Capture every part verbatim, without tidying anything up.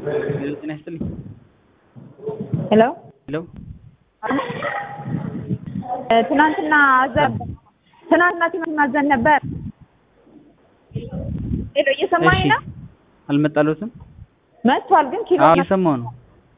ጤና ይስጥልኝ። ሄሎ ሄሎ ትናንትና አዘን ትናንትና ቲማቲም አዘን ነበር። ሄሎ እየሰማኸኝ ነው? አልመጣለትም? መጥቷል ግን ኪሎ አዎ እየሰማሁ ነው።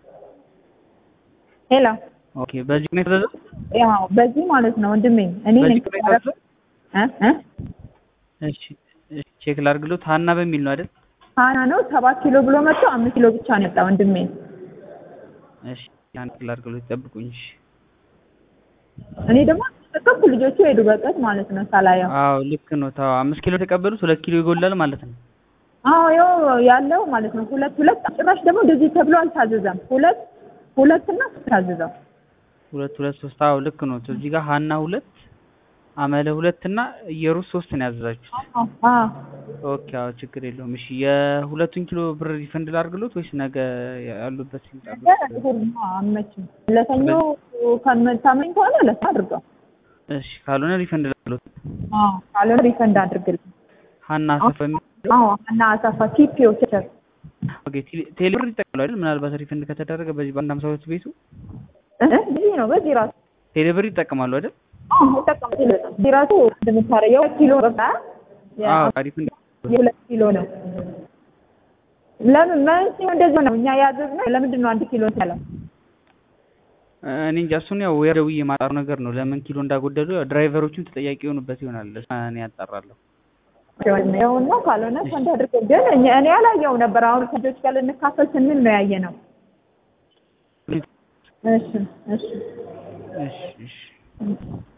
ሄሎ ኦኬ በዚህ ነው የተዘዘው? ያው በዚህ ማለት ነው ወንድሜ እኔ ነኝ በዚህ እ እ እሺ ቼክ ላድርግሎት። ሀና በሚል ነው አይደል? ሀና ነው ሰባት ኪሎ ብሎ መጥቶ አምስት ኪሎ ብቻ ነው የወጣው ወንድሜ። እሺ ያን ላድርግሎት ጠብቁኝ። እሺ እኔ ደግሞ ተከፍ ልጆቹ ሄዱ በቀት ማለት ነው ሳላየው። አዎ ልክ ነው። ታው አምስት ኪሎ ተቀበሉት ሁለት ኪሎ ይጎላል ማለት ነው። አዎ ያው ያለው ማለት ነው ሁለት ሁለት ጭራሽ ደግሞ እንደዚህ ተብሎ አልታዘዘም። ሁለት ሁለት እና ታዘዘው ሁለት ሁለት ሶስት አዎ ልክ ነው። እዚህ ጋር ሀና ሁለት አመለ ሁለት እና ኢየሩስ ሶስት ነው ያዘዛችሁት። አዎ አዎ ኦኬ አዎ ችግር የለውም። እሺ የሁለቱን ኪሎ ብር ሪፈንድ ላድርግሎት ወይስ ነገ ያሉበት ይምጣሉ? አመችም ለሰኞ ከመታመኝ ከሆነ ለሰ አድርገው። እሺ ካልሆነ ሪፈንድ ላድርግሎት። አዎ ካልሆነ ሪፈንድ አድርግልኝ። ሀና አሰፋ አዎ ሀና አሰፋ ቲፒኦ ቸር ኦኬ ቴሌ ብር ይጠቅላል አይደል? ምናልባት ሪፈንድ ከተደረገ በዚህ በአንድ ሃምሳ ሁለት ቤቱ እ በዚህ ነው በዚህ ራሱ ቴሌ ብር ይጠቀማሉ አይደል? አዎ ይጠቀማሉ። በዚህ ራሱ እንደምታረየው ኪሎ ነው። አዎ ሪፈንድ የሁለት ኪሎ ነው። ለምን ማለት ነው እንደዚህ ነው? እኛ ያዘዝነው ለምንድን ነው አንድ ኪሎ ያለው? እኔ እንጃ እሱን ያው ደውዬ የማጣሩ ነገር ነው። ለምን ኪሎ እንዳጎደሉ ድራይቨሮቹን ተጠያቂ የሆኑበት ይሆናል። እኔ ያጣራለሁ። ያው ነው ካልሆነ ፈንድ አድርገው ግን እኔ ያላየው ነበር። አሁን ከጆች ጋር ልንካፈል ስንል ነው ያየነው። እሺ እሺ እሺ እሺ